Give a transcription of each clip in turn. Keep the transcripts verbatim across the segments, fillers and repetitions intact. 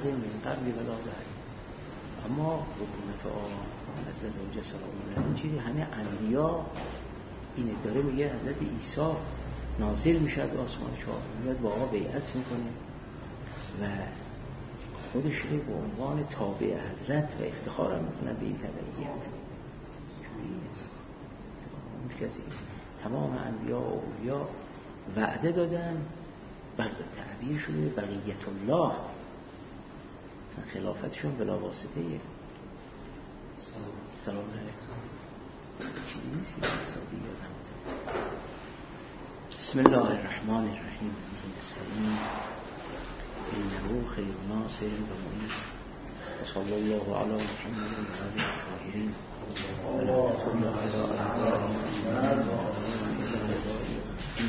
احد من قبل ولا بعد. اما حکومت آقا حضرت حجت سلام الله این چیزی همه انبیا اینه. داره میگه حضرت عیسی نازل میشه از آسمان چهار، میاد با آقا بیعت میکنه و خودش رو به عنوان تابع حضرت و افتخار هم میکنن به این تبعیت. اون کسی تمام انبیا و اولیا وعده دادن و تعبیر شده بقیت الله، اصلا خلافتشون بلا واسطه سلام علیکم چیزی نیست که حسابی یادم بده. بسم الله الرحمن الرحیم. نستعین انه خیر ناصر و معین و صلی الله علی محمد و آله الطاهرین و لعنت الله علی الظالمین.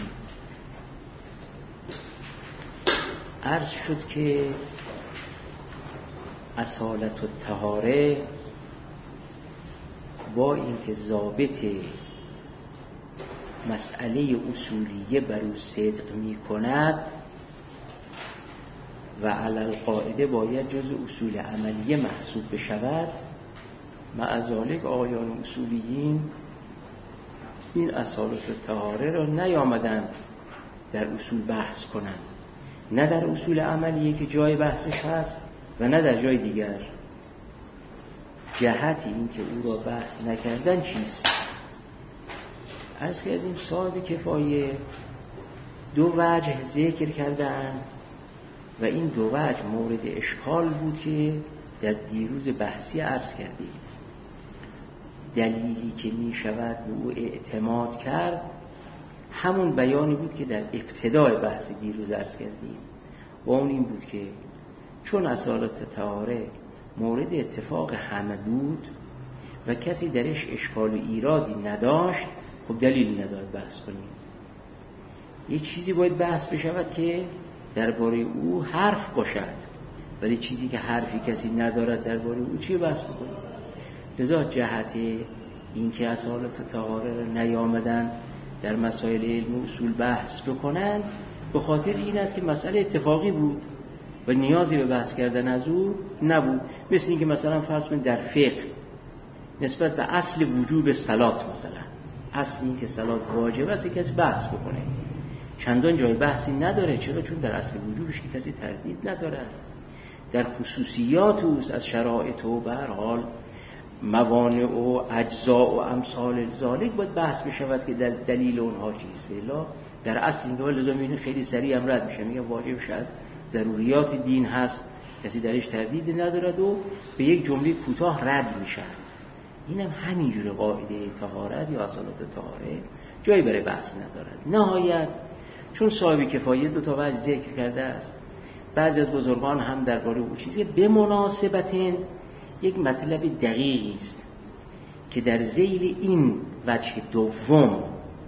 عرض شد که اصالت و طهاره با اینکه ضابط مسئله اصولیه بر او صدق می کند و علی القاعده باید جز اصول عملیه محسوب بشود، مع ذالک آقایان اصولیین این اصالت و طهاره را نیامدند در اصول بحث کنند، نه در اصول عملیه که جای بحثش هست و نه در جای دیگر. جهت این که او را بحث نکردن چیست؟ عرض کردیم صاحب کفایه دو وجه ذکر کردن و این دو وجه مورد اشکال بود که در دیروز بحثی عرض کردیم. دلیلی که می شود به او اعتماد کرد همون بیانی بود که در ابتدای بحث دیروز عرض کردیم و اون این بود که چون اصالت طهاره مورد اتفاق همه بود و کسی درش اشکال و ایرادی نداشت، خب دلیلی ندارد بحث کنیم. یک چیزی باید بحث بشود که درباره او حرف باشد، ولی چیزی که حرفی کسی ندارد درباره او چی بحث بکنیم؟ لذا جهت این که اصالت طهاره را نیامدن در مسائل علم و اصول بحث بکنند به خاطر این است که مسئله اتفاقی بود و نیازی به بحث کردن از او نبود. مثل این که مثلا فرض کنید در فقه نسبت به اصل وجوب صلات، مثلا اصل این که صلات واجب است کسی بحث بکنه، چندان جای بحثی نداره. چرا؟ چون در اصل وجوبش که کسی تردید ندارد. در خصوصیات اوست از شرایط و به هر حال موانع و اجزاء و امثال ذالک باید بحث بشود که در دلیل اونها چیست. فعلا در اصل این دول لازم اینو خیلی سریع هم رد میشه، میگه واجبش از ضروریات دین هست، کسی درش تردید ندارد و به یک جمله کوتاه رد میشه. اینم همینجوره قاعده طهارت یا اصالت طهاره جایی برای بحث ندارد. نهایت چون صاحب کفایه دو تا وجه ذکر کرده است، بعضی از بزرگان هم درباره او چیزی به مناسبت یک مطلب دقیقی است که در ذیل این وجه دوم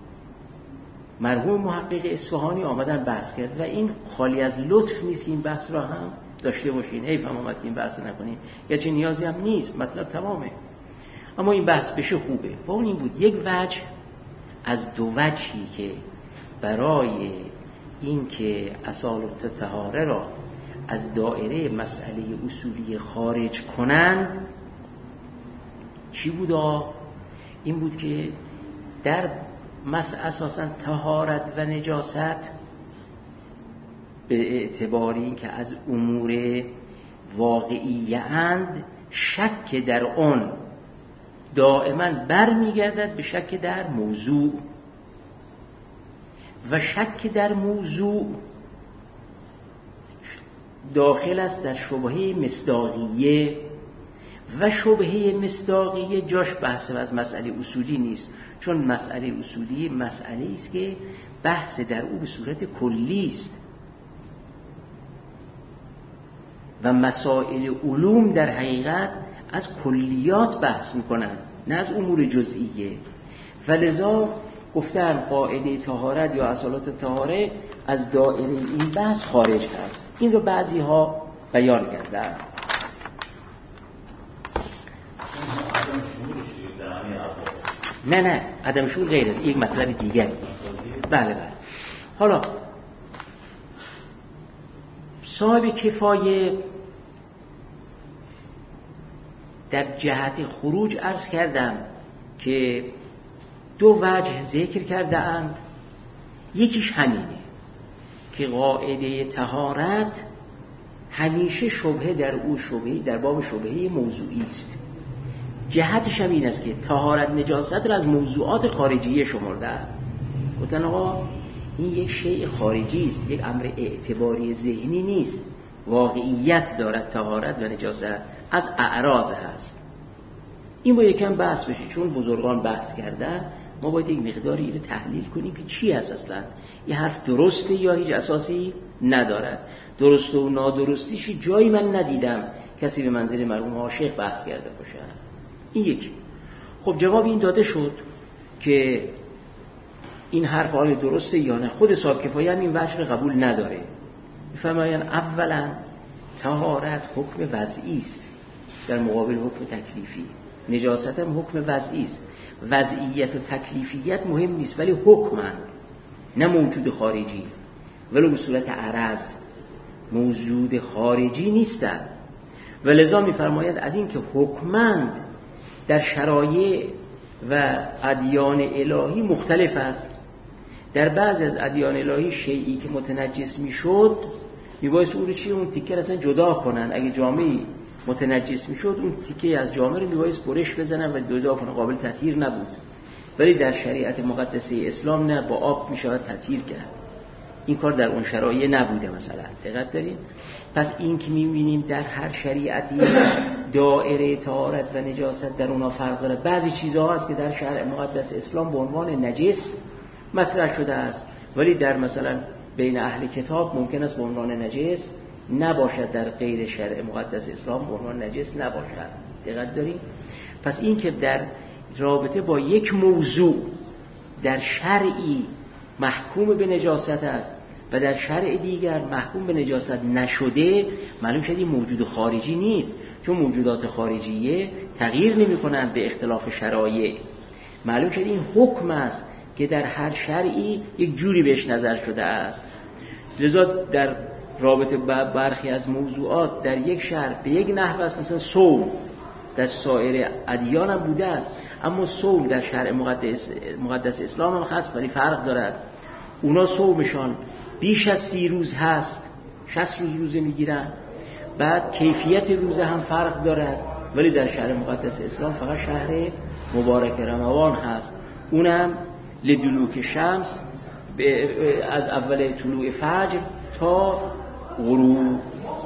مرحوم محقق اصفهانی آمدن بحث کرد و این خالی از لطف نیست که این بحث را هم داشته باشین. حیف هم آمد که این بحث نکنین، یا چه نیازی هم نیست، مطلب تمامه. اما این بحث بشه خوبه. و اون این بود یک وجه از دو وجهی که برای این که اصالت طهاره را از دایره مسئله اصولی خارج کنند چی بودا؟ این بود که در مسئله اساساً طهارت و نجاست به اعتبار این که از امور واقعی اند، شک در آن دائما برمیگردد به شک در موضوع و شک در موضوع داخل است در شبهه مصداقیه و شبهه مصداقیه جاش بحث از مسئله اصولی نیست، چون مسئله اصولی مسئله است که بحث در او به صورت کلی است و مسائل علوم در حقیقت از کلیات بحث میکنن نه از امور جزئیه. ولذا گفتن قاعده طهارت یا اصالت طهاره از دایره این بحث خارج هست. این رو بعضی ها بیان کردن. نه نه عدم شعور غیر از یک مطلب دیگری. بله بله. حالا صاحب کفایه در جهت خروج عرض کردم که دو وجه ذکر کرده اند. یکیش همینه که قاعده طهارت همیشه شبهه در او شبهه در باب شبهه موضوعی است. جهتش هم این است که طهارت نجاست را از موضوعات خارجیه شمرده. گفتن آقا این یک شیء خارجی است، یک امر اعتباری ذهنی نیست، واقعیت دارد طهارت و نجاست، از اعراض هست. این باید یکم بحث بشه، چون بزرگان بحث کردن ما باید یک مقداری رو تحلیل کنیم که چی هست اصلا. این حرف درسته یا هیچ اساسی ندارد؟ درست و نادرستیش جایی من ندیدم کسی به منزل مرحوم عاشق بحث کرده باشد. این یک. خب جواب این داده شد که این حرف آیا درسته یا نه. خود صاحب کفایه هم این وجه قبول نداره. میفرمایند اولا طهارت حکم وضعی است در مقابل حکم تکلیفی. نجاست هم حکم وضعی است. وضعیت و تکلیفیت مهم نیست ولی حکمند، نه موجود خارجی، ولو به صورت عرض موجود خارجی نیستند. و لذا می‌فرماید از این که حکمند در شرایع و ادیان الهی مختلف است. در بعضی از ادیان الهی شیئی که متنجس میشد میبایست اون رو چی اون تیکه اصلا جدا کنن. اگه جامعی متنجس میشد اون تیکه از جامعه رو میبایست برش بزنن و جدا کنن، قابل تطهیر نبود. ولی در شریعت مقدسه اسلام نه، با آب میشود تطهیر کرد. این کار در اون شرایع نبوده مثلا. دقت دارین؟ پس این که میبینیم در هر شریعتی دائره طهارت و نجاست در اونها فرق داره. بعضی چیزها هست که در شرع مقدس اسلام به عنوان نجس مطرح شده است ولی در مثلا بین اهل کتاب ممکن است به عنوان نجس نباشد، در غیر شرع مقدس اسلام به عنوان نجس نباشد. دقت دارین؟ پس این که در رابطه با یک موضوع در شرعی محکوم به نجاست است و در شرع دیگر محکوم به نجاست نشده، معلوم شد این موجود خارجی نیست، چون موجودات خارجیه تغییر نمی کنند به اختلاف شرایع. معلوم شد این حکم است که در هر شرعی یک جوری بهش نظر شده است. لذا در رابطه با برخی از موضوعات در یک شرع به یک نحو است. مثلا صوم در سایر ادیان هم بوده است، اما صوم در شرع مقدس, مقدس اسلام هم خاص ولی فرق دارد. اونا صومشان بیش از سی روز هست، شصت روز روزه میگیرن. بعد کیفیت روزه هم فرق دارد، ولی در شرع مقدس اسلام فقط شهر مبارک رمضان هست، اونم لدلوک شمس از اول طلوع فجر تا غروب.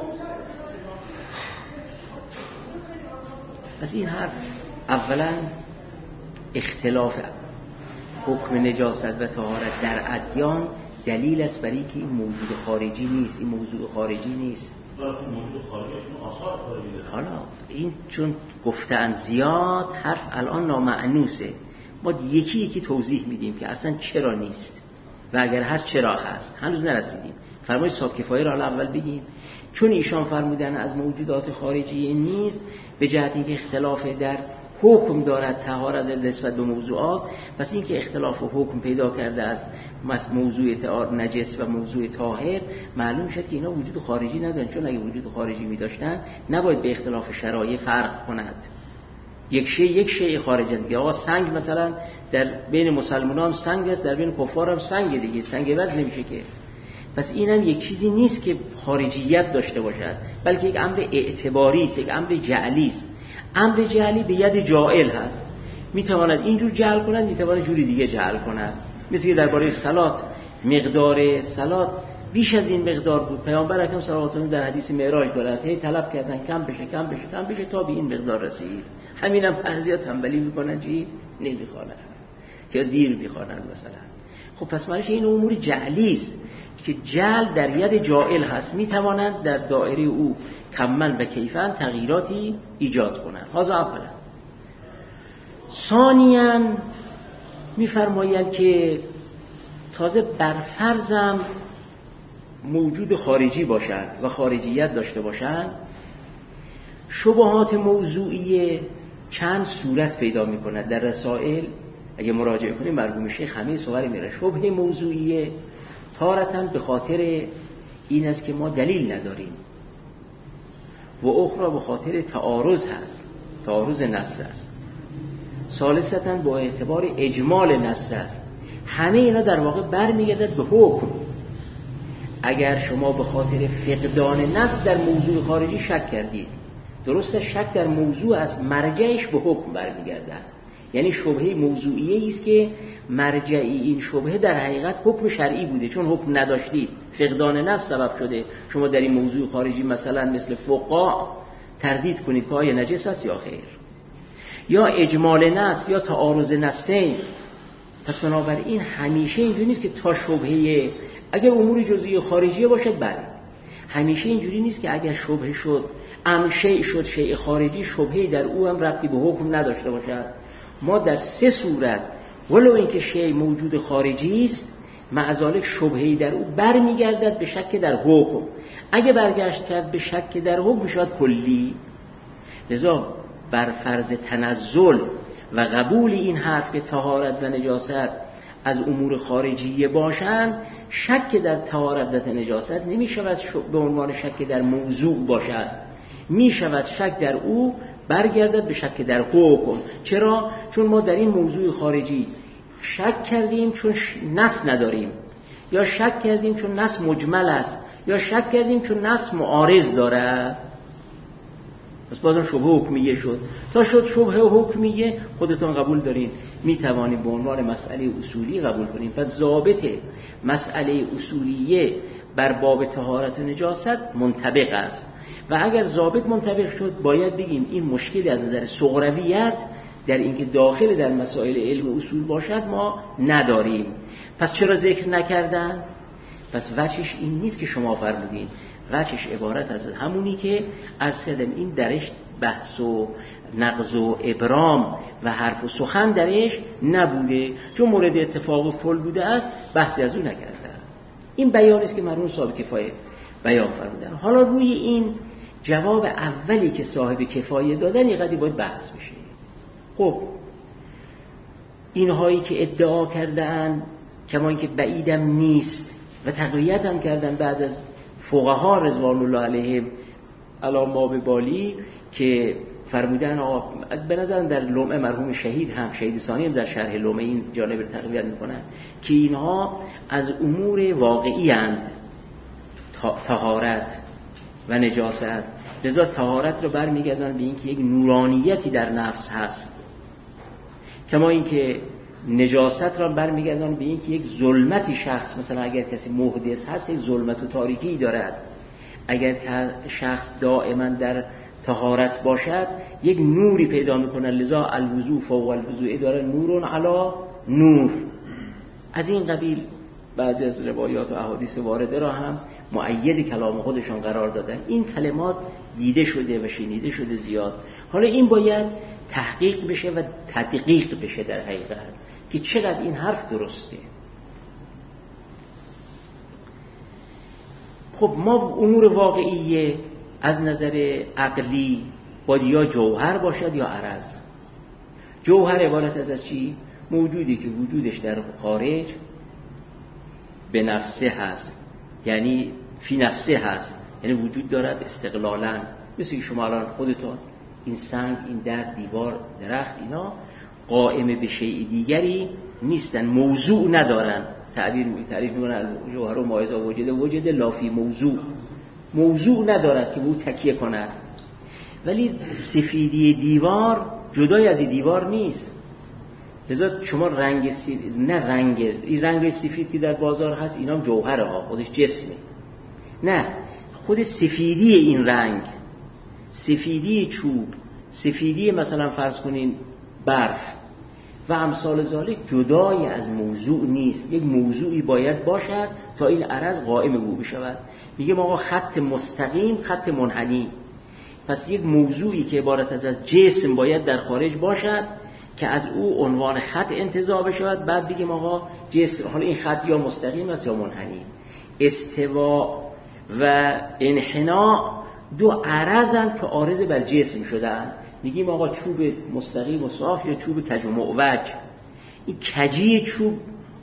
پس این حرف اولا اختلاف حکم نجاست و طهارت در ادیان دلیل است برای اینکه این موجود خارجی نیست، این موضوع خارجی نیست. موجود خارجیشون آثار خارجی داره. حالا این چون گفتن زیاد حرف الان نامعنوسه، ما یکی یکی توضیح میدیم که اصلا چرا نیست و اگر هست چرا هست. هنوز نرسیدیم. فرمای صاحب کفایه را اول بگیم. چون ایشان فرمودن از موجودات خارجی نیست به جهت اینکه اختلاف در حکم دارد طهارت نسبت به موضوعات، پس این که اختلاف حکم پیدا کرده از موضوع نجس و موضوع طاهر، معلوم شد که اینا وجود خارجی ندارن. چون اگه وجود خارجی می داشتن نباید به اختلاف شرایع فرق کند. یک شی یک شی خارجی دیگه. آقا سنگ مثلا در بین مسلمانان هم سنگ است، در بین کفار هم سنگ دیگه، سنگ وزن نمیشه که. پس اینم یک چیزی نیست که خارجیت داشته باشد، بلکه یک امر اعتباری است، یک امر جعلی است. امر جعلی به ید جاعل هست، میتواند اینجور جعل کند، میتواند جوری دیگه جعل کند. مثل که درباره صلات مقدار صلات بیش از این مقدار بود، پیامبر اکرم صلی الله علیه و آله در حدیث معراج دارد هی طلب کردن کم بشه کم بشه کم بشه تا به این مقدار رسید. همینم بعضیا تنبلی میکنن چی نمیخوانن یا دیر میخوانن مثلا. خب پس معنیش این امور جعلی است که جعل در ید جاعل هست، میتوانند در دایره او کمن و کیفن تغییراتی ایجاد کنند. هذا اولا. ثانیاً میفرمایند که تازه برفرضم موجود خارجی باشند و خارجیت داشته باشند، شبهات موضوعی چند صورت پیدا می‌کند. در رسائل اگه مراجعه کنیم مرحوم شیخ همه صور میره. شبهه موضوعی تارتاً به خاطر این است که ما دلیل نداریم و اخرى به خاطر تعارض هست. تعارض نص است. ثالثاً با اعتبار اجمال نص است. همه اینا در واقع برمیگردد به حکم. اگر شما به خاطر فقدان نص در موضوع خارجی شک کردید، درسته شک در موضوع است، مرجعش به حکم برمیگردد. یعنی شبهه موضوعیه است که مرجعی این شبهه در حقیقت حکم شرعی بوده، چون حکم نداشتید، فقدان نص سبب شده شما در این موضوع خارجی مثلا مثل فقاع تردید کنید که آیا نجس است یا خیر، یا اجمال نص یا تعارض نصین. پس بنابراین همیشه اینجوری نیست که تا شبهه اگر امور جزئی خارجیه باشد بله، همیشه اینجوری نیست که اگر شبهه شد ام شیء شد شیء خارجی شبهه در او هم ربطی به حکم نداشته باشد. ما در سه صورت ولو اینکه شیء موجود خارجی است معذالک شبهه‌ای در او برمیگردد به شک در حکم. اگه برگشت کرد به شک در حکم شاید کلی. لذا بر فرض تنزل و قبول این حرف که طهارت و نجاست از امور خارجیه باشند، شک در طهارت و نجاست نمی شود به عنوان شک در موضوع باشد، می شود شک در او برگردد به شک در حکم. چرا؟ چون ما در این موضوع خارجی شک کردیم چون نص نداریم، یا شک کردیم چون نص مجمل است، یا شک کردیم چون نص معارض دارد. پس بازم شبهه حکمیه شد. تا شد شبهه حکمیه خودتون قبول دارین، می توانیم به عنوان مسئله اصولی قبول کنیم. پس ضابط مسئله اصولیه بر باب طهارت و نجاست منطبق است، و اگر ضابط منطبق شد باید بگیم این مشکلی از نظر صغرویت در اینکه داخل در مسائل علم و اصول باشد ما نداریم. پس چرا ذکر نکردن؟ پس وجهش این نیست که شما فرمودین، وجهش عبارت از همونی که عرض کردم، این درش بحث و نقض و ابرام و حرف و سخن درش نبوده، چون مورد اتفاق کل بوده است بحثی از اون نکردن. این بیانی است که مرحوم صاحب کفایه بیان فرمودن. حالا روی این جواب اولی که صاحب کفایه دادن یه قدری باید بحث بشه. خب اینهایی که ادعا کردن کما اینکه بعیدم نیست و تقویت هم کردن بعض از فقها رضوان الله علیهم علام باب بالی که فرمودن آقا به نظر در لمعه مرحوم شهید هم شهید ثانی هم در شرح لمعه این جانب رو تقویت میکنن که اینها از امور واقعی اند، طهارت و نجاست. لذا طهارت رو برمیگردن به اینکه یک نورانیتی در نفس هست، کما اینکه نجاست را برمیگردن به اینکه یک ظلمتی شخص، مثلا اگر کسی محدث هست یک ظلمت و تاریکی دارد، اگر شخص دائما در طهارت باشد یک نوری پیدا میکنه. لذا الوضوء فوق الوضوء داره نورون علی نور. از این قبیل بعضی از روایات و احادیث وارده را هم مؤید کلام خودشان قرار دادن. این کلمات دیده شده و شنیده شده زیاد. حالا این باید تحقیق بشه و تدقیق بشه در حقیقت که چقدر این حرف درسته. خب ما امور واقعیه از نظر عقلی باید یا جوهر باشد یا عرض. جوهر عبارت از از چی؟ موجودی که وجودش در خارج به نفسه هست، یعنی فی نفسه هست، یعنی وجود دارد استقلالا. مثل که شما الان خودتون این سنگ، این در، دیوار، درخت، اینا قائم به شیء دیگری نیستن، موضوع ندارن. تعبیر می تعریف میکنن جوهر و مایز وجود وجود لافی موضوع، موضوع ندارد که به او تکیه کند. ولی سفیدی دیوار جدای از این دیوار نیست. لذا شما رنگ سفید، نه رنگ این رنگ سفید که در بازار هست اینا هم جوهره ها، خودش جسمه. نه، خود سفیدی این رنگ، سفیدی چوب، سفیدی مثلا فرض کنین برف و امثال ذالک جدای از موضوع نیست. یک موضوعی باید باشد تا این عرض قائم او بشود. میگم آقا خط مستقیم، خط منحنی. پس یک موضوعی که عبارت از از جسم باید در خارج باشد که از او عنوان خط انتزاع بشود، بعد بگیم آقا جسم، حالا این خط یا مستقیم است یا منحنی. استوا و انحناء دو عرضند که عارض بر جسم شدن. میگیم آقا چوب مستقیم و صاف یا چوب کج و معوج. این کجی چوب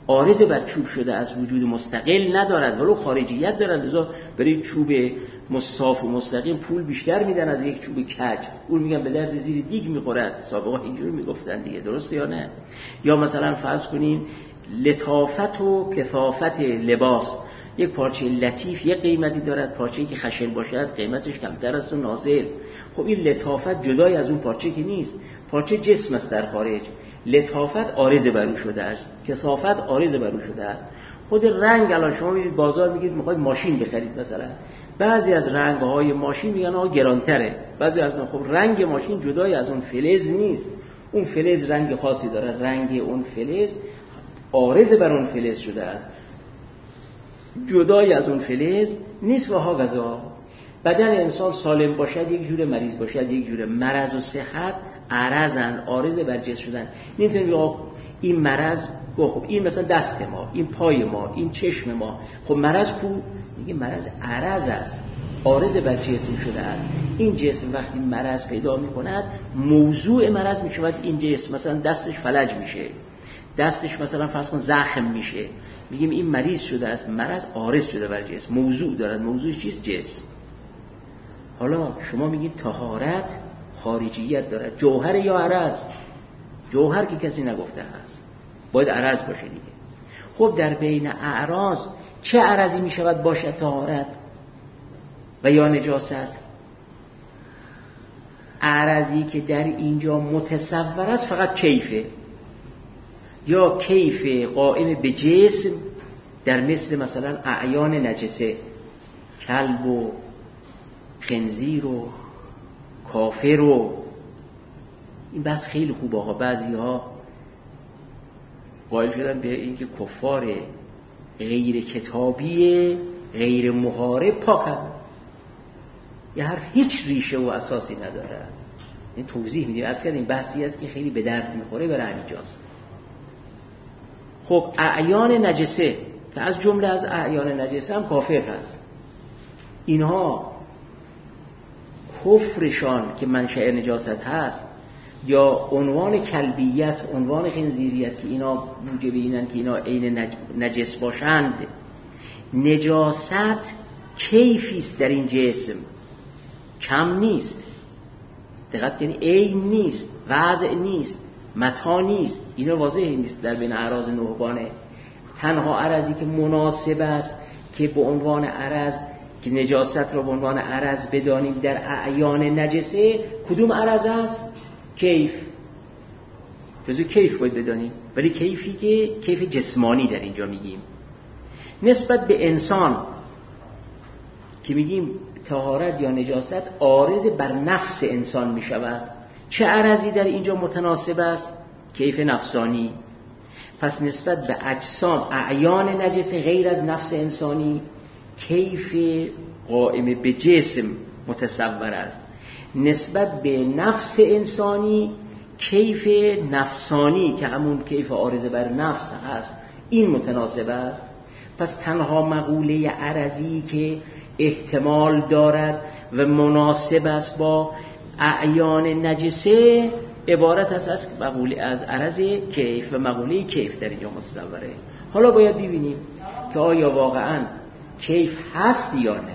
عارض بر چوب شده از وجود مستقل ندارد، ولو خارجیت دارد. لذا برای چوب صاف و مستقیم پول بیشتر میدن از یک چوب کج. اون میگن به درد زیر دیگ میخورد. سابقا اینجوری میگفتن دیگه، درسته یا نه؟ یا مثلا فرض کنین لطافت و کثافت لباس، یک پارچه لطیف یک قیمتی دارد، پارچه‌ای که خشن باشد قیمتش کمتر است و نازل. خب این لطافت جدای از اون پارچه که نیست، پارچه جسم است در خارج، لطافت عارض بر او شده است، کثافت عارض بر او شده است. خود رنگ الان شما میرید بازار میگید میخواید ماشین بخرید، مثلا بعضی از رنگ‌های ماشین میگن آقا گرانتره، بعضی از خب رنگ ماشین جدای از اون فلز نیست، اون فلز رنگ خاصی داره، رنگ اون فلز عارض بر اون فلز شده است، جدای از اون فلز نیست. و هاگذا بدن انسان سالم باشد یک جور، مریض باشد یک جور. مرض و صحت عرضن، عارض بر جسم شدن. نمیتونیم بگیم این مرض، خب این مثلا دست ما، این پای ما، این چشم ما، خب مرض کو؟ میگه مرض عرض است، عارض بر جسم شده است. این جسم وقتی مرض پیدا میکند موضوع مرض میشود این جسم. مثلا دستش فلج میشه، دستش مثلا فرض کن زخم میشه، میگیم این مریض شده است، مرض عارض شده بر جسم، موضوع دارد. موضوع چیست؟ جسم. حالا شما میگید طهارت خارجیت دارد، جوهر یا عرض؟ جوهر که کسی نگفته هست، باید عرض باشه دیگه. خب در بین اعراض چه عرضی میشود باشد طهارت و یا نجاست؟ عرضی که در اینجا متصور است فقط کیفه، یا کیف قائم به جسم، در مثل مثلا اعیان نجسه، کلب و خنزیر و کافر و این بحث خیلی خوب. آقا بعضی ها قائل شدن به این که کفار غیر کتابی غیر محارب پاکن. یه حرف هیچ ریشه و اساسی نداره. این توضیح میدیم، عرض کردیم بحثی است که خیلی به درد میخوره برای همینجاست. خب اعیان نجسه که از جمله از اعیان نجسه هم کافر هست، اینها کفرشان که منشأ نجاست هست، یا عنوان کلبیت، عنوان خنزیریت که اینا موجب اینن که اینا عین نجس باشند، نجاست کیفی است در این جسم، کم نیست. دقت کنید، عین نیست، وضع نیست، متا نیست، اینا واضحه نیست در بین اعراض نهبانه. تنها عرضی که مناسب است که به عنوان عرض، که نجاست را به عنوان عرض بدانیم در اعیان نجسه، کدوم عرض است؟ کیف. جزو کیف باید بدانیم، ولی کیفی که کیف جسمانی در اینجا میگیم. نسبت به انسان که میگیم طهارت یا نجاست عارض بر نفس انسان میشود، چه عرضی در اینجا متناسب است؟ کیف نفسانی. پس نسبت به اجسام اعیان نجس غیر از نفس انسانی، کیف قائم به جسم متصور است. نسبت به نفس انسانی کیف نفسانی که همون کیف عارض بر نفس هست، این متناسب است. پس تنها مقوله عرضی که احتمال دارد و مناسب است با اعیان نجسه عبارت است از مقوله از عرض کیف، و مقوله کیف در اینجا متصوره. حالا باید ببینیم که آیا واقعا کیف هست یا نه.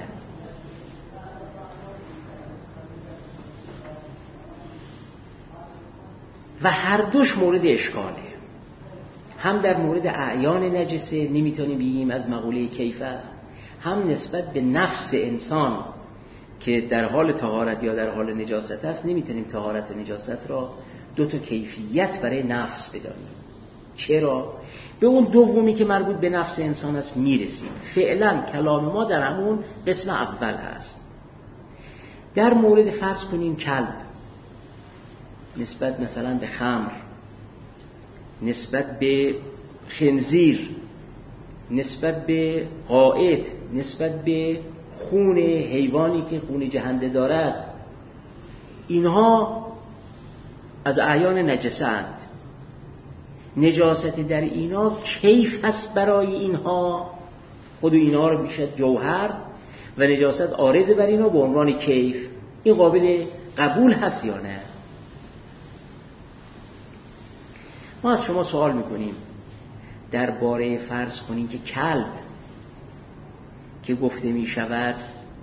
و هر دوش مورد اشکاله. هم در مورد اعیان نجسه نمیتونیم بگیم از مقوله کیف است، هم نسبت به نفس انسان که در حال طهارت یا در حال نجاست است نمیتونیم طهارت و نجاست را دو تا کیفیت برای نفس بدانیم. چرا؟ به اون دومی که مربوط به نفس انسان است میرسیم. فعلا کلام ما در همون قسم اول هست. در مورد فرض کنیم کلب، نسبت مثلا به خمر، نسبت به خنزیر، نسبت به قائد، نسبت به خون حیوانی که خون جهنده دارد، اینها از اعیان نجسه اند. نجاست در اینا کیف هست برای اینها، خود اینها رو میشد جوهر، و نجاست عارض بر اینا به عنوان کیف. این قابل قبول هست یا نه؟ ما از شما سوال میکنیم درباره فرض کنین که کلب که گفته می شود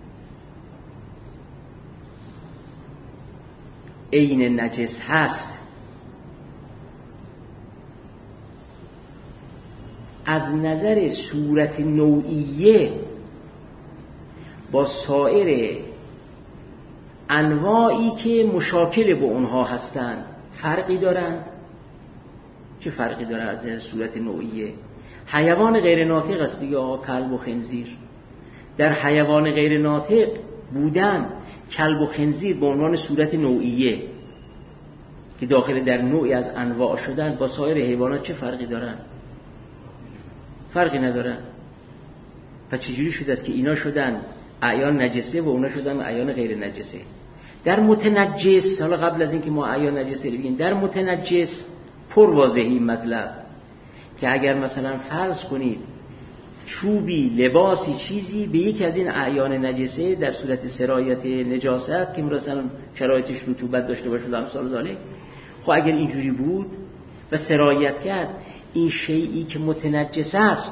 عین نجس هست، از نظر صورت نوعیه با سایر انواعی که مشاکل با اونها هستند فرقی دارند؟ چه فرقی داره از نظر صورت نوعیه؟ حیوان غیر ناطق است دیگه، آقا کلب و خنزیر. در حیوان غیر ناطق بودن کلب و خنزیر به عنوان صورت نوعیه که داخل در نوعی از انواع شدن با سایر حیوانات چه فرقی دارن؟ فرقی ندارن. پس چجوری شده است که اینا شدن اعیان نجسه و اونا شدن اعیان غیر نجسه؟ در متنجس، حالا قبل از اینکه ما اعیان نجسه رو بگیم، در متنجس پر واضحی مطلب که اگر مثلا فرض کنید چوبی، لباسی، چیزی به یک از این اعیان نجسه در صورت سرایت نجاست که مثلا شرایطش رطوبت داشته باشه و امثال ذالک، خب اگر اینجوری بود و سرایت کرد، این شیئی که متنجس است،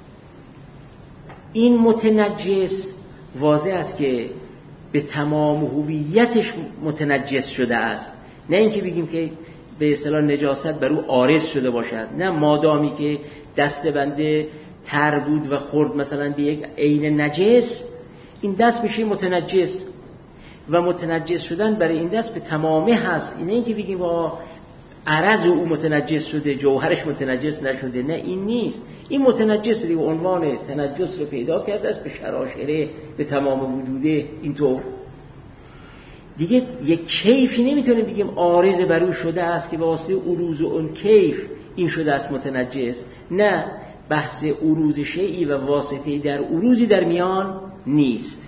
این متنجس واضح است که به تمام هویتش متنجس شده است. نه اینکه بگیم که به اصطلاح نجاست بر او عارض شده باشد، نه، مادامی که دست بنده تر بود و خورد مثلا به یک عین نجس، این دست میشه متنجس و متنجس شدن برای این دست به تمامه هست. نه اینکه بگیم با عرض او متنجس شده، جوهرش متنجس نشده، نه، این نیست. این متنجس رو عنوان تنجس رو پیدا کرده است به شراشره، به تمام وجوده. اینطور دیگه یک کیفی نمیتونیم بگیم عارض بر او شده است که به واسطه عروض اون کیف این شده است متنجس. نه، بحث عروض شیئی و واسطه‌ای در عروضی در میان نیست.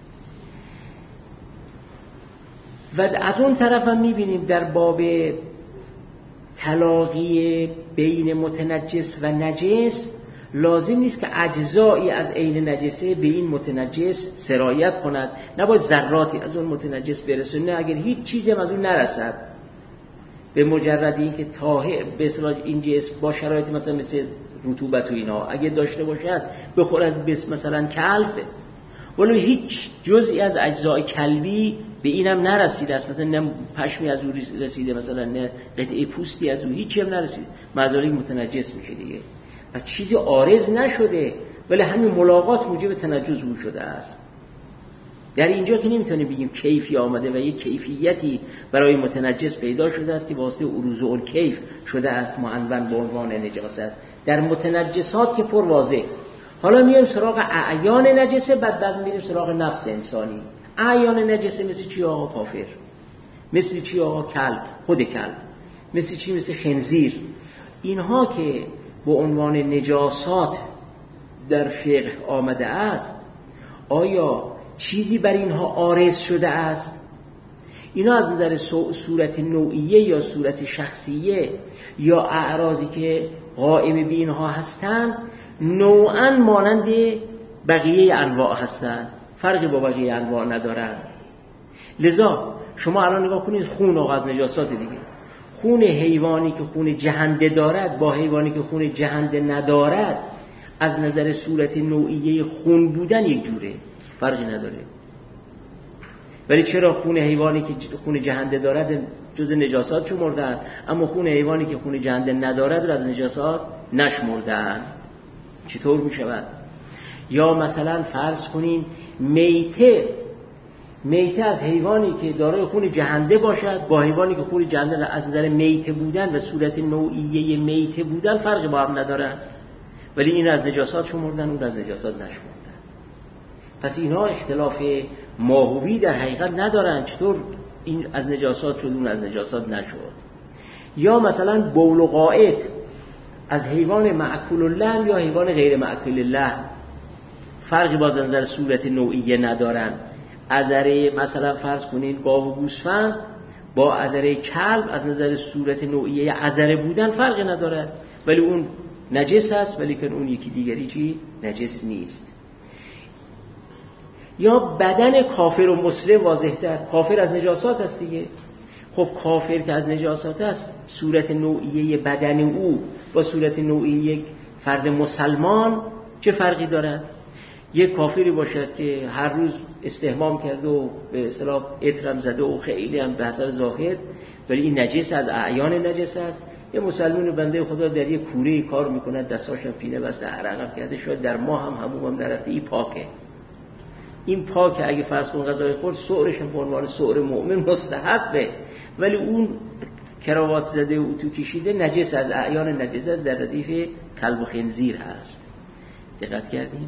و از اون طرف هم میبینیم در باب تلاقی بین متنجس و نجس لازم نیست که اجزایی از عین نجسه به این متنجس سرایت کند، نباید ذراتی از اون متنجس برسه. نه، اگر هیچ چیزی هم از اون نرسد، به مجرد این که طاهر به اصطلاح این جسم با شرایط مثلا مثل رطوبت و اینا اگه داشته باشد بخورد به مثلا کلب، ولی هیچ جزئی از اجزای کلبی به اینم نرسیده است، مثلا نه پشمی از او رسیده، مثلا نه قطعه پوستی از او، هیچی هم نرسید، معذوری متنجس میشه دیگه. و چیزی عارض نشده ولی همین ملاقات موجب تنجس او شده است. در اینجا که نمیتونیم بگیم کیفی آمده و یک کیفیتی برای متنجس پیدا شده است که واسه عروض اون کیف شده است معنون به عنوان نجاست. در متنجسات که پر واضح. حالا میایم سراغ اعیان نجسه، بعد بعد میریم سراغ نفس انسانی. اعیان نجسه مثل چی آقا؟ کافر. مثل چی آقا؟ کلب، خود کلب. مثل چی؟ مثل خنزیر. اینها که به عنوان نجاسات در فقه آمده است، آیا چیزی بر اینها عارض شده است؟ اینا از نظر صورت نوعیه یا صورت شخصیه یا اعراضی که قائم به اینها هستند نوعاً مانند بقیه انواع هستند، فرقی با بقیه انواع ندارند. لذا شما الان نگاه کنید، خون آقا از نجاسات دیگه. خون حیوانی که خون جهنده دارد با حیوانی که خون جهنده ندارد از نظر صورت نوعیه خون بودن یک جوره، فرقی نداره. ولی چرا خون حیوانی که خون جهنده دارد جز نجاسات شمردن، اما خون حیوانی که خون جهنده ندارد را از نجاسات نشمردن؟ چطور می شود؟ یا مثلا فرض کنین میته میته از حیوانی که دارای خون جهنده باشد با حیوانی که خون جهنده از نظر میته بودن و صورت نوعیه میته بودن فرقی با هم ندارن، ولی این از نجاسات شمردن، اون از نجاسات نشمردن. پس اینها اختلاف ماهوی در حقیقت ندارن. چطور این از نجاسات شد اون از نجاسات نشد؟ یا مثلا بول و غائط از حیوان مأکول اللحم یا حیوان غیر مأکول اللحم فرقی با از نظر صورت نوعیه ندارن. عذره مثلا فرض کنید گاو و گوسفند با عذره کلب از نظر صورت نوعیه عذره بودن فرقی ندارد، ولی اون نجس است ولی که اون یکی دیگری چی؟ نجس نیست. یا بدن کافر و مسلم واضح‌تر، کافر از نجاسات است دیگه. خب کافر که از نجاسات است، صورت نوعیه بدن او با صورت نوعیه فرد مسلمان چه فرقی دارد؟ یک کافری باشد که هر روز استحمام کرده و به اصطلاح عطرم زده و خیلی هم به حسب ظاهر، ولی این نجس از اعیان نجس است. یه مسلمان بنده خدا در یک کوره کار میکنه، دستاش هم پینه بسته، عرق کرده، شاید در ماه هم حموم هم نرفته، این پاکه. این پاکه. اگه فرض کن غذای خورد، سؤرش هم به عنوان سؤر مؤمن مستحبه، ولی اون کراوات زده و اتو کشیده نجس از اعیان نجس در ردیف کلب و خنزیر هست. دقت کردیم؟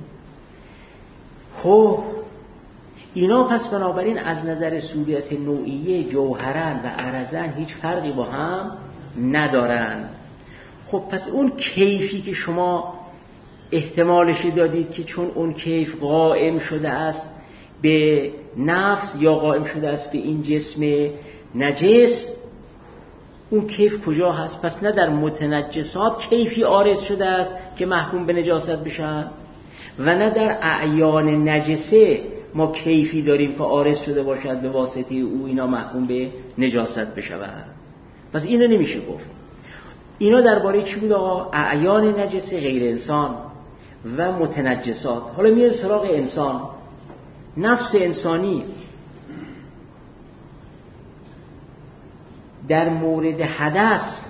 خب اینا پس بنابراین از نظر صورت نوعیه جوهرن و عرضن هیچ فرقی با هم ندارن. خب پس اون کیفی که شما احتمالش دادید که چون اون کیف قائم شده است به نفس یا قائم شده است به این جسم نجس، اون کیف کجا هست؟ پس نه در متنجسات کیفی عارض شده است که محکوم به نجاست بشن، و نه در اعیان نجسه ما کیفی داریم که عارض شده باشد به واسطه او اینا محکوم به نجاست بشوند. پس اینو نمیشه گفت. اینا درباره چی بود آقا؟ اعیان نجسه غیر انسان و متنجسات. حالا میاد سراغ انسان. نفس انسانی در مورد حدث،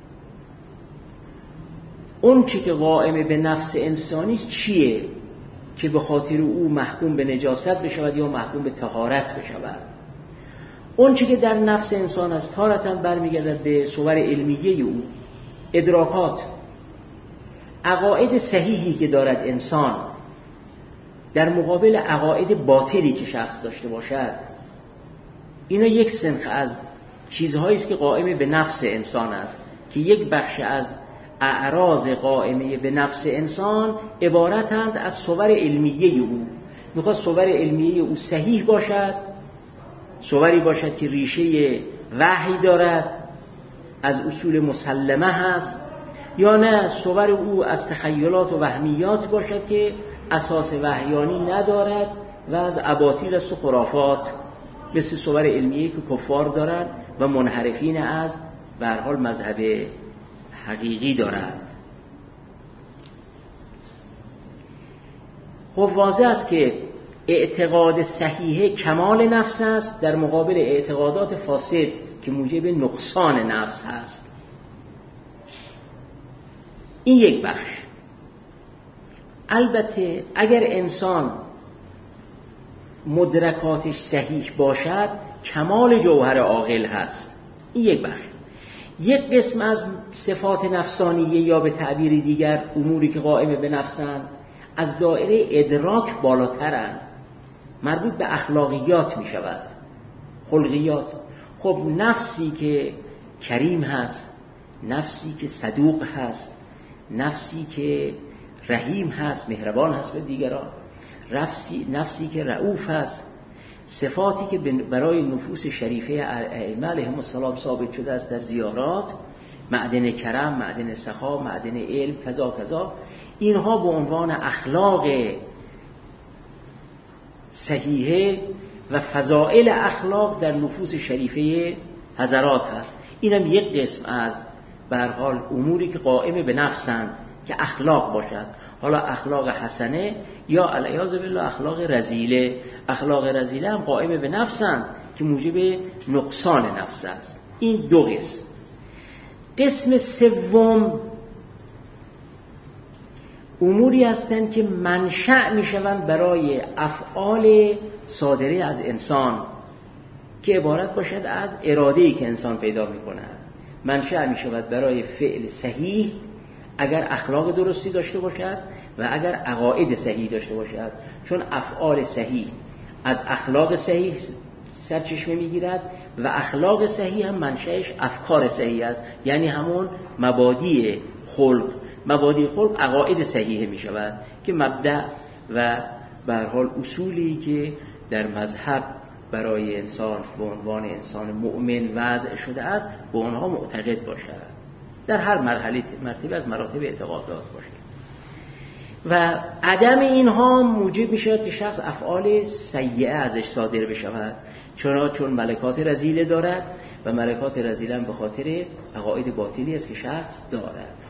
اون چی که قائم به نفس انسانی چیه که به خاطر او محکوم به نجاست بشود یا محکوم به طهارت بشود؟ اون چی که در نفس انسان است تارتاً برمیگردد به صور علمیه او، ادراکات، عقاید صحیحی که دارد انسان در مقابل عقاید باطلی که شخص داشته باشد. اینا یک صنف از چیزهایی است که قائم به نفس انسان است، که یک بخش از اعراض قائمه به نفس انسان عبارتند از صور علمیه او. میخواد صور علمیه او صحیح باشد، صوری باشد که ریشه وحی دارد، از اصول مسلمه هست، یا نه صور او از تخیلات و وهمیات باشد که اساس وحیانی ندارد و از اباطیل است و خرافات، مثل صور علمیه که کفار دارند و منحرفین از به هر حال مذهب حقیقی دارند. خب واضح است که اعتقاد صحیح کمال نفس است در مقابل اعتقادات فاسد که موجب نقصان نفس هست. این یک بخش. البته اگر انسان مدرکاتش صحیح باشد کمال جوهر عاقل هست. این یک بخش. یک قسم از صفات نفسانیه یا به تعبیر دیگر اموری که قائم به نفسند از دایره ادراک بالاترند، مربوط به اخلاقیات می شود، خلقیات. خب نفسی که کریم هست، نفسی که صدوق هست، نفسی که رحیم هست، مهربان هست به دیگران، نفسی, نفسی که رؤوف هست، صفاتی که برای نفوس شریفه ائمه علیهم السلام ثابت شده است در زیارات، معدن کرم، معدن سخا، معدن علم، کذا کذا، اینها به عنوان اخلاق صحیحه و فضائل اخلاق در نفوس شریفه حضرات هست. اینم یک قسم از به هر حال اموری که قائم به نفسند که اخلاق باشد. حالا اخلاق حسنه یا علیاذ بالله اخلاق رذیله. اخلاق رذیله هم قائم به نفسند که موجب نقصان نفس است. این دو قسم. قسم سوم اموری هستند که منشأ میشوند برای افعال صادره از انسان که عبارت باشد از اراده‌ای که انسان پیدا می‌کند. منشأ میشود برای فعل صحیح اگر اخلاق درستی داشته باشد و اگر عقاید صحیح داشته باشد، چون افعال صحیح از اخلاق صحیح سرچشمه میگیرد و اخلاق صحیح هم منشأش افکار صحیح است، یعنی همون مبادی خلق. مبادی خلق عقاید صحیح می شود که مبدأ و به هر حال اصولی که در مذهب برای انسان به عنوان انسان مؤمن وضع شده است به آنها معتقد باشد، در هر مرحله مرتبه از مراتب اعتقادات باشد. و عدم اینها موجب می شود که شخص افعال سیئه ازش صادر بشود، چرا؟ چون ملکات رذیله دارد و ملکات رذیله هم به خاطر عقاید باطلی است که شخص دارد.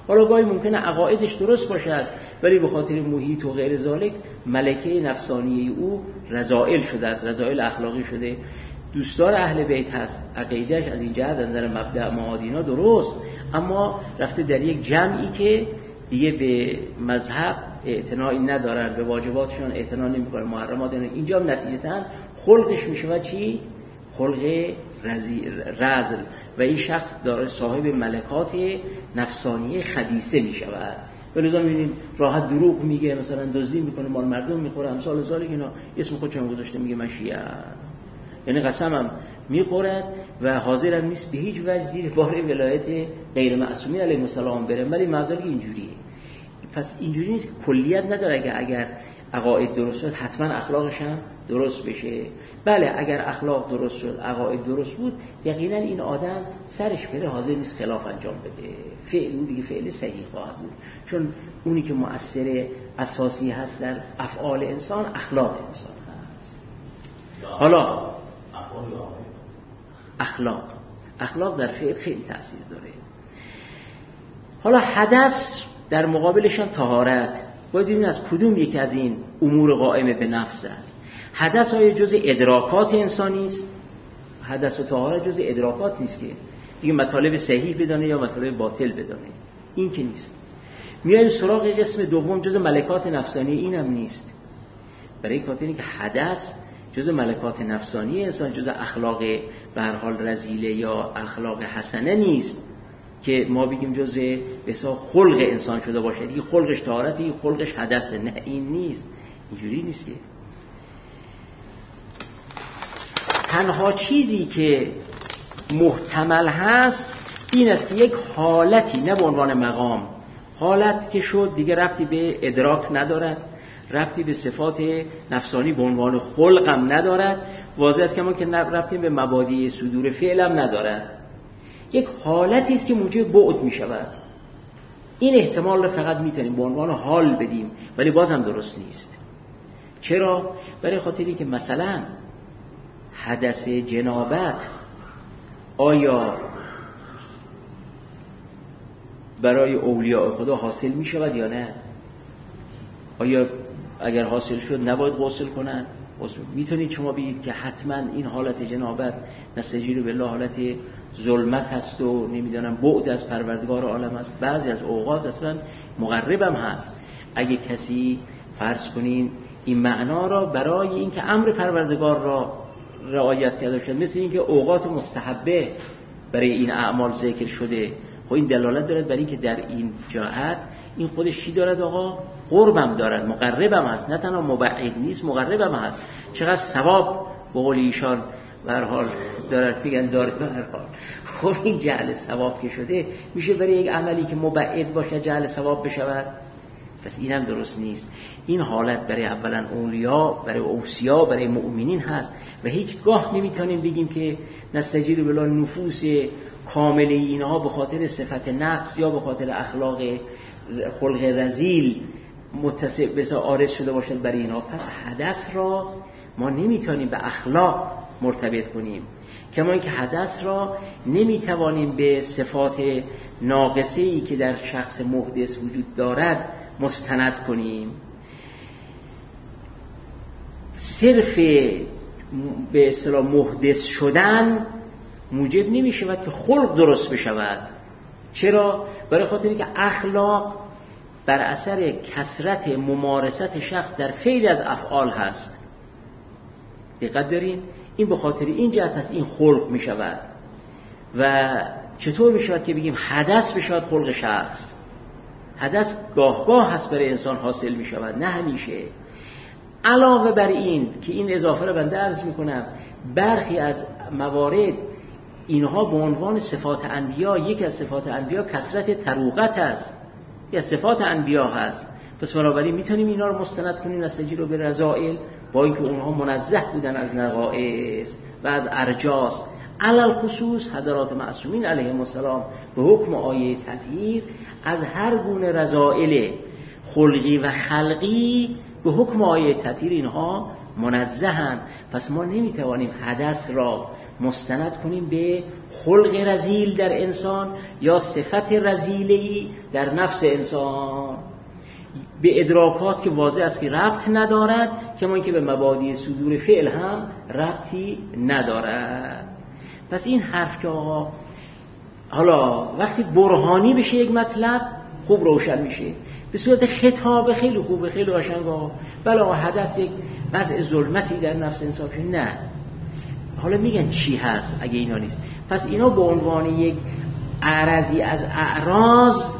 حالا گاهی ممکنه عقایدش درست باشد ولی به خاطر محیط و غیر ذالک ملکه نفسانی او رذائل شده است، رذائل اخلاقی شده. دوستدار اهل بیت هست، عقیدهش از این جهت از نظر مبدأ معادینا درست، اما رفته در یک جمعی که دیگه به مذهب اعتنایی ندارن، به واجباتشون اعتنا نمی‌کنن، محرمات اینجا نتیجتاً خلقش میشه چی؟ خلق رذل و این شخص داره صاحب ملکات نفسانی خبیثه میشود. ولذا می‌بینید راحت دروغ میگه، مثلا دزدی میکنه، مال مردم میخوره، امثال ذالک اینا. اسم خودشون گذاشته میگه من شیعه، یعنی قسمم میخورد و حاضر نیست به هیچ وجه زیر بار ولایت غیر معصومین علیهم السلام بره، ولی معذور که اینجوریه. پس اینجوری نیست که کلیت نداره که اگر عقاید درست شد حتما اخلاقش هم درست بشه. بله اگر اخلاق درست شد، عقاید درست بود، یقینا این آدم سرش بره حاضر نیست خلاف انجام بده. فعل اون دیگه فعل صحیح خواهد بود، چون اونی که مؤثر اساسی هست در افعال انسان اخلاق انسان هست. حالا اخلاق اخلاق در فعل خیلی تأثیر داره. حالا حدث در مقابلش هم طهارت. باید ببینید از کدوم یک از این امور قائمه به نفس است. حدث های جزء ادراکات انسانی است. حدث و طهارت جزء ادراکات نیست که دیگه مطالب صحیح بدانه یا مطالب باطل بدانه، این که نیست. میایم سراغ قسم دوم، جزء ملکات نفسانی، اینم نیست. برای خاطر اینکه حدث جزء ملکات نفسانی انسان، جزء اخلاق به هر حال رذیله یا اخلاق حسنه نیست که ما بگیم جزء بسا خلق انسان شده باشه. دیگه خلقش طهارتی، خلقش حدثه. نه این نیست، اینجوری نیست. که تنها چیزی که محتمل هست این است که یک حالتی، نه به عنوان مقام، حالت که شد دیگه ربطی به ادراک ندارد، ربطی به صفات نفسانی به عنوان خلقم ندارد، واضح است که ما که ربطی به مبادی صدور فعلم ندارد. یک حالتی است که موجب بعد می شود. این احتمال رو فقط میتونیم به عنوان حال بدیم، ولی بازم درست نیست. چرا؟ برای خاطری که مثلا حدث جنابت آیا برای اولیاء خدا حاصل می شود یا نه؟ آیا اگر حاصل شد نباید غسل کنن؟ میتونید شما بگید که حتما این حالت جنابت نستجیر بالله حالت ظلمت هست و نمیدونم بعد از پروردگار عالم هست. بعضی از اوقات اصلا مقربم هست. اگه کسی فرض کنین این معنا را برای اینکه امر پروردگار را رعایت کرده شد، مثل اینکه اوقات مستحبه برای این اعمال ذکر شده، خب این دلالت دارد برای اینکه در این جهت این خودش چی دارد آقا؟ قربم دارد، مقربم هست، نه تنها مبعد نیست، مقربم هست. چقدر ثواب به قول ایشان به هر حال دارد میگن داره به هر حال. خب این جعل ثواب که شده میشه برای یک عملی که مبعد باشه جعل ثواب بشود؟ پس اینم درست نیست. این حالت برای اولا اولیا، برای اوصیا، برای مؤمنین هست و هیچگاه نمیتونیم بگیم که نستجیر بالله نفوس کامل اینها به خاطر صفت نقص یا به خاطر اخلاق خلق رذیل متصف بسا عارض شده باشد برای اینها. پس حدث را ما نمیتونیم به اخلاق مرتبط کنیم، کما اینکه حدث را نمیتوانیم به صفات ناقصه‌ای که در شخص محدث وجود دارد مستند کنیم. صرف به اصطلاح محدث شدن موجب نمی شود که خلق درست بشود. چرا؟ برای خاطر اینکه اخلاق بر اثر کثرت ممارست شخص در فعلی از افعال هست. دقت دارین؟ این به خاطر این جهت هست این خلق می شود. و چطور می شود که بگیم حدث بشود خلق شخص؟ حدث گاه گاه هست برای انسان حاصل می شود، نه همیشه. علاوه بر این که این اضافه رو بنده عرض می کنم، برخی از موارد اینها به عنوان صفات انبیا، یک از صفات انبیا کثرت تروقت است، یک از صفات انبیا هست. پس بنابراین میتونیم اینا رو مستند کنیم نستجیر رو به رذائل، با اینکه اونها منزه بودن از نقائص و از ارجاس. علل خصوص حضرات معصومین علیهم السلام به حکم آیه تطهیر از هر گونه رذائل خلقی و خلقی به حکم آیه تطهیر اینها منزهن. پس ما نمیتوانیم حدث را مستند کنیم به خلق رذیل در انسان یا صفت رذیله‌ای در نفس انسان، به ادراکات که واضح است که ربط ندارد، کما اینکه به مبادی صدور فعل هم ربطی ندارد. پس این حرف که آقا حالا وقتی برهانی بشه یک مطلب خوب روشن میشه، به صورت خطاب خیلی خوبه، خیلی قشنگه، بله آقا حدث یک وضع ظلمتی در نفس انسان شده، نه حالا میگن چی هست اگه اینا نیست. پس اینا به عنوان یک اعراضی از اعراض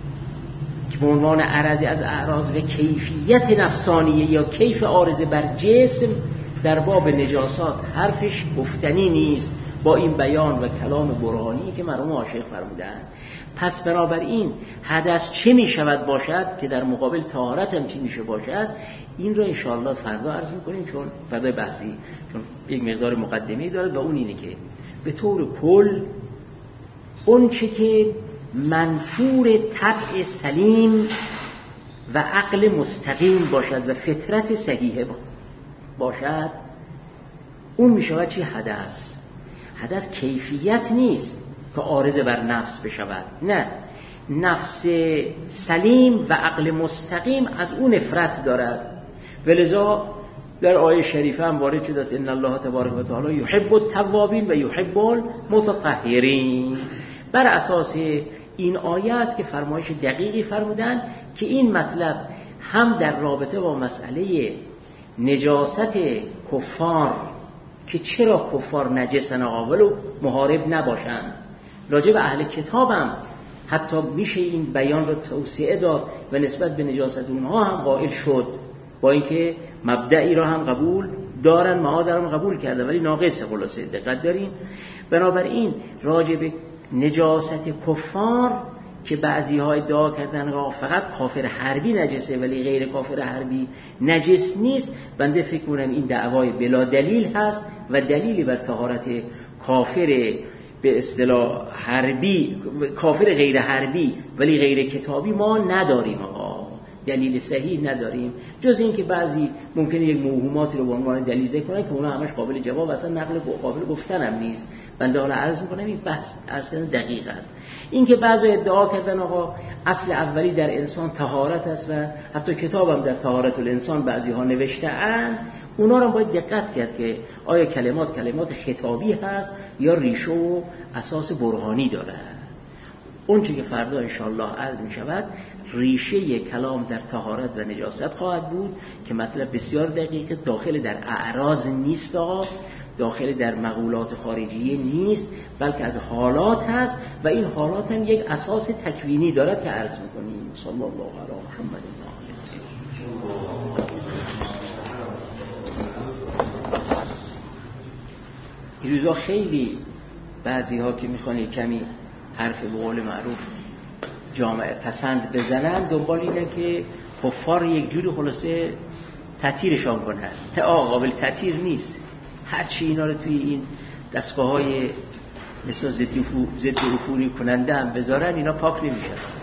که به عنوان اعراضی از اعراض و کیفیت نفسانیه یا کیف عارضه بر جسم در باب نجاسات حرفش گفتنی نیست با این بیان و کلام برهانی که مرحوم عاشق فرمودند. پس بنابراین حدث چه می شود باشد که در مقابل طهارت هم چی میشه باشد، این رو انشاءالله فردا عرض میکنیم، چون فردا بحثی چون یک مقدار مقدمه داره و اون اینه که به طور کل اون چه که منفور طبع سلیم و عقل مستقیم باشد و فطرت صحیحه باشد اون می شود چی؟ حدث. حدث کیفیت نیست که عارض بر نفس بشود، نه، نفس سلیم و عقل مستقیم از اون نفرت دارد. ولذا در آیه شریفه هم وارد شده است ان الله تبارک و تعالی یحب التوابین و یحب المتطهرین. بر اساس این آیه است که فرمایش دقیقی فرمودن که این مطلب هم در رابطه با مسئله نجاست کفار که چرا کفار نجسن آقا محارب نباشند، راجع به اهل کتابم حتی میشه این بیان رو توسعه داد و نسبت به نجاست اونها هم قائل شد، با اینکه مبدئی را هم قبول دارن، معاد هم قبول کرده ولی ناقص. خلاصه دقت دارین. بنابراین راجع به نجاست کفار که بعضی ها ادعا کردن فقط کافر حربی نجسه ولی غیر کافر حربی نجس نیست، بنده فکر می‌کنم این دعوای بلا دلیل هست و دلیلی بر طهارت کافر به اصطلاح حربی، کافر غیر حربی ولی غیر کتابی ما نداریم آقا، دلیل صحیح نداریم، جز این که بعضی ممکنه یک موهوماتی رو به عنوان دلیل ذکر کنن که اونا همش قابل جواب اصلا نقل قابل گفتن هم نیست. بنده حالا عرض میکنم این بحث عرض کردن دقیق است. این که بعضی ادعا کردن آقا اصل اولی در انسان طهارت است و حتی کتابم در طهارت الانسان بعضی ها نوشته‌اند، اونا رو باید دقت کرد که آیا کلمات کلمات خطابی هست یا ریشه و اساس برهانی داره. اون چه که فردا انشاءالله عرض می شود ریشه کلام در طهارت و نجاست خواهد بود که مطلب بسیار دقیقه، داخل در اعراض نیست آقا، داخل در مقولات خارجیه نیست، بلکه از حالات هست و این حالات هم یک اساس تکوینی دارد که عرض میکنیم. صلی الله علی محمد. این روزا خیلی بعضی ها که میخوان کمی حرف به قول معروف جامعه پسند بزنن دنبال اینه که کفار یک جوری خلاصه تطهیرشان کنن. تا قابل تطهیر نیست. هرچی اینا رو توی این دستگاه های مثل ضد عفونی کننده هم بذارن اینا پاک نمیشن.